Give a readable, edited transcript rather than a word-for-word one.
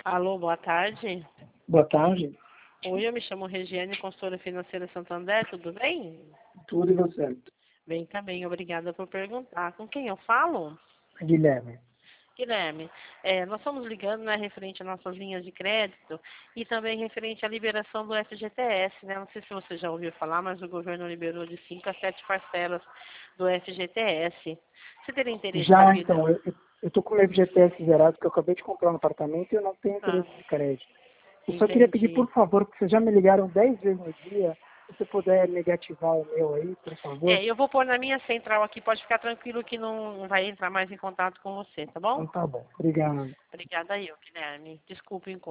Alô, boa tarde. Boa tarde. Oi, eu me chamo Regiane, consultora financeira Santander, tudo bem? Tudo e você? Bem, também, obrigada por perguntar. Com quem eu falo? Guilherme. Guilherme, nós estamos ligando, né, referente às nossas linhas de crédito e também referente à liberação do FGTS, né? Não sei se você já ouviu falar, mas o governo liberou de 5 a 7 parcelas do FGTS. Você teria interesse em Já, saber? então, eu tô com o meu FGTS zerado, porque eu acabei de comprar um apartamento e eu não tenho Ah, interesse de crédito. Eu só queria pedir, entendi. por favor, que vocês já me ligaram 10 vezes no dia, se você puder negativar o meu aí, por favor. Eu vou pôr na minha central aqui, pode ficar tranquilo que não vai entrar mais em contato com você, tá bom? Então tá bom. Obrigado. Obrigada eu, Guilherme. Desculpe o incômodo.